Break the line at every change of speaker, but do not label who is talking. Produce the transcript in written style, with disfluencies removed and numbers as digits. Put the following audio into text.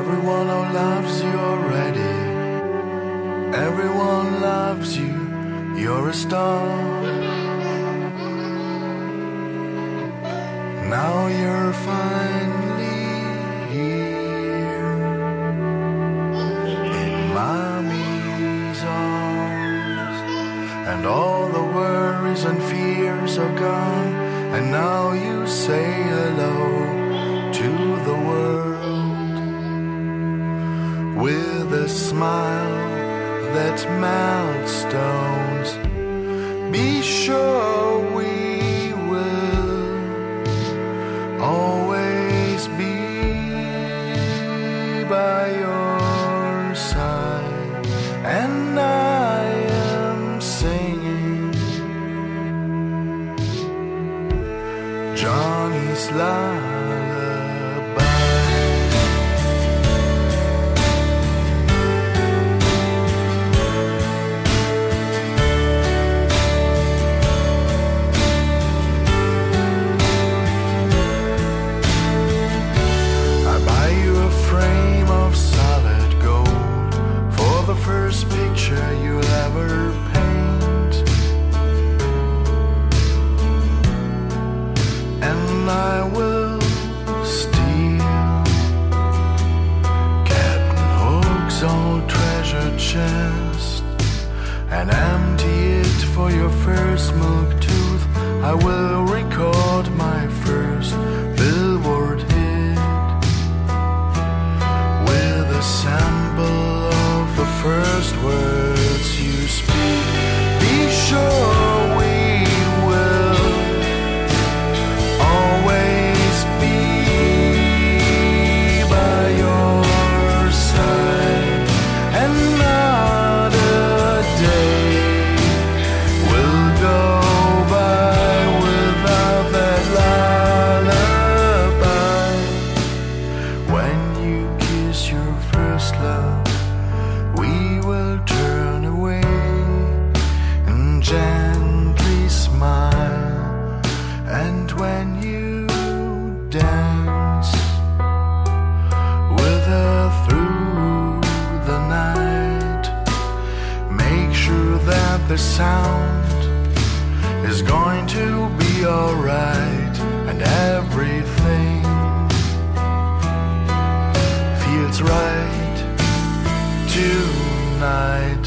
everyone who loves you already. Everyone loves you, you're a star. Now you're finally here in mommy's arms, and all the worries and fears are gone, and now you say hello to the world with a smile that melts stones. Be sure we will always be by your side, and I am singing Johnny's lullaby. First picture you'll ever paint, and I will steal Captain Hook's old treasure chest and empty it for your first milk tooth. I will record my first billboard hit with a sample the first words you speak. Be sure we will always be by your side, and not a day will go by without that lullaby. When you kiss your first love, we will turn away and gently smile, and when you dance with her through the night, make sure that the sound is going to be alright, and everything feels right tonight.